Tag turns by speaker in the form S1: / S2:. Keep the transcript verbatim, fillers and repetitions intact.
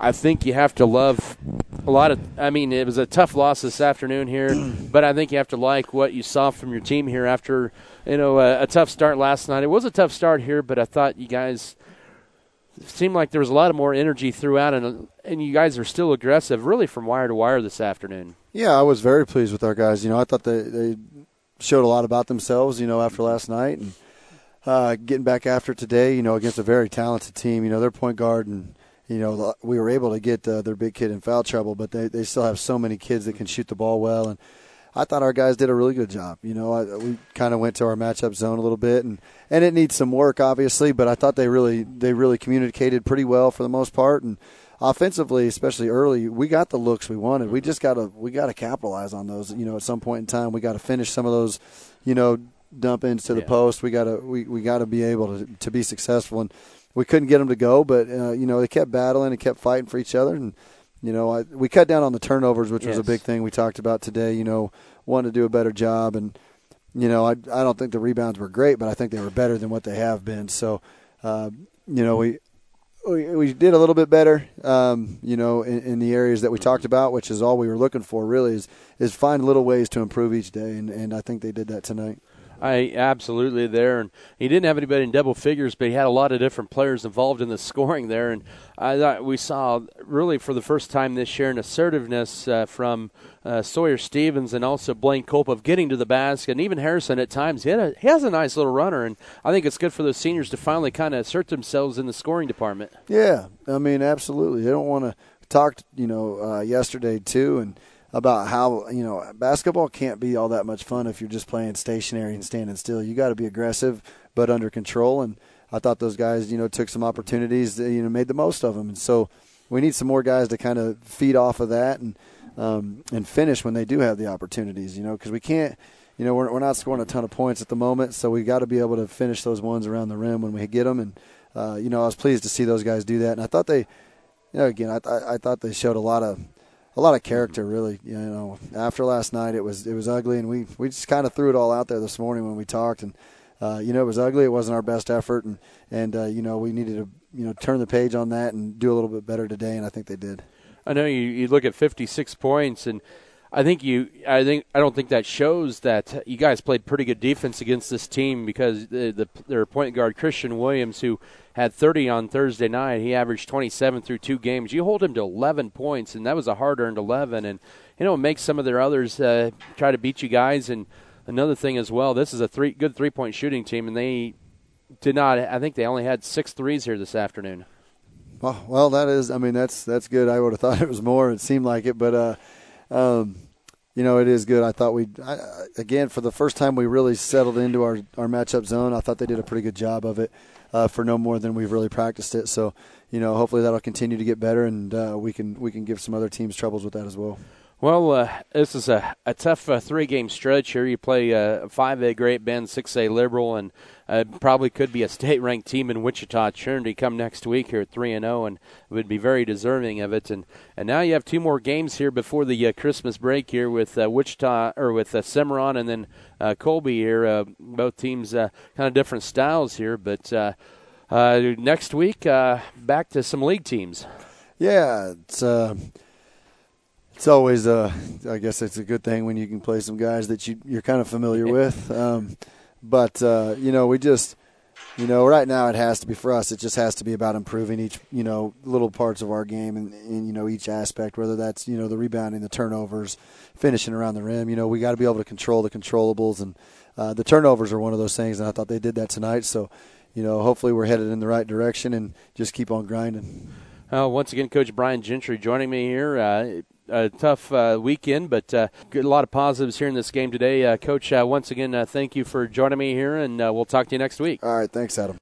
S1: I think you have to love a lot of – I mean, it was a tough loss this afternoon here, but I think you have to like what you saw from your team here after, you know, a, a tough start last night. It was a tough start here, but I thought you guys seemed like there was a lot of more energy throughout, and, and you guys are still aggressive really from wire to wire this afternoon.
S2: Yeah, I was very pleased with our guys. You know, I thought they, they showed a lot about themselves, you know, after last night, and uh, getting back after today, you know, against a very talented team. You know, their point guard and – You know, we were able to get uh, their big kid in foul trouble, but they, they still have so many kids that can shoot the ball well. And I thought our guys did a really good job. You know, I, we kind of went to our matchup zone a little bit, and, and it needs some work, obviously, but I thought they really they really communicated pretty well for the most part. And offensively, especially early, we got the looks we wanted. We just got to we got to capitalize on those. You know, at some point in time, we got to finish some of those, you know, dump ins to the yeah. post. We got to we, we got to be able to to be successful. And we couldn't get them to go, but, uh, you know, they kept battling and kept fighting for each other. And, you know, I, we cut down on the turnovers, which yes. was a big thing we talked about today, you know, wanting to do a better job. And, you know, I I don't think the rebounds were great, but I think they were better than what they have been. So, uh, you know, we, we we did a little bit better, um, you know, in, in the areas that we talked about, which is all we were looking for really is, is find little ways to improve each day. And, and I think they did that tonight.
S1: I absolutely there, and he didn't have anybody in double figures, but he had a lot of different players involved in the scoring there, and I thought we saw really for the first time this year an assertiveness uh, from uh, Sawyer Stevens and also Blaine Culp of getting to the basket, and even Harrison at times. He, had a, he has a nice little runner, and I think it's good for those seniors to finally kind of assert themselves in the scoring department.
S2: Yeah, I mean, absolutely. They don't want to talk, you know, uh, yesterday too, and about how, you know, basketball can't be all that much fun if you're just playing stationary and standing still. You got to be aggressive but under control, and I thought those guys, you know, took some opportunities, that, you know, made the most of them. And so we need some more guys to kind of feed off of that and um, and finish when they do have the opportunities, you know, because we can't, you know, we're, we're not scoring a ton of points at the moment, so we got to be able to finish those ones around the rim when we get them. And, uh, you know, I was pleased to see those guys do that. And I thought they, you know, again, I, I, I thought they showed a lot of, A lot of character, really. You know, after last night, it was it was ugly, and we, we just kind of threw it all out there this morning when we talked. And uh, you know, it was ugly. It wasn't our best effort, and and uh, you know, we needed to you know turn the page on that and do a little bit better today. And I think they did.
S1: I know you, you look at fifty-six points, and I think you I think I don't think that shows that you guys played pretty good defense against this team because the, the their point guard Christian Williams, who had thirty on Thursday night. He averaged twenty-seven through two games. You hold him to eleven points, and that was a hard-earned eleven. And, you know, it makes some of their others uh, try to beat you guys. And another thing as well, this is a three good three-point shooting team, and they did not – I think they only had six threes here this afternoon.
S2: Well, well, that is – I mean, that's that's good. I would have thought it was more. It seemed like it. But, uh, um, you know, it is good. I thought we – again, for the first time we really settled into our, our matchup zone. I thought they did a pretty good job of it. Uh, for no more than we've really practiced it. So, you know, hopefully that'll continue to get better, and uh, we can we can give some other teams troubles with that as well.
S1: Well, uh, this is a, a tough uh, three-game stretch here. You play uh, five A Great Bend, six A Liberal, and uh, probably could be a state-ranked team in Wichita Trinity come next week here at three and oh, and would be very deserving of it. And, and now you have two more games here before the uh, Christmas break here with uh, Wichita or with uh, Cimarron and then uh, Colby here. Uh, both teams uh, kind of different styles here, but uh, uh, next week uh, back to some league teams.
S2: Yeah, it's uh, it's always uh, I guess it's a good thing when you can play some guys that you you're kind of familiar with. Um, but uh, you know, we just you know right now it has to be for us. It just has to be about improving each you know little parts of our game and, and you know each aspect, whether that's you know the rebounding, the turnovers, finishing around the rim. You know, we got to be able to control the controllables, and uh, the turnovers are one of those things. And I thought they did that tonight. So you know, hopefully we're headed in the right direction and just keep on grinding.
S1: Uh, once again, Coach Brian Gentry joining me here. Uh, a tough uh, weekend, but uh, good, a lot of positives here in this game today. Uh, Coach, uh, once again, uh, thank you for joining me here, and uh, we'll talk to you next week.
S2: All right, thanks, Adam.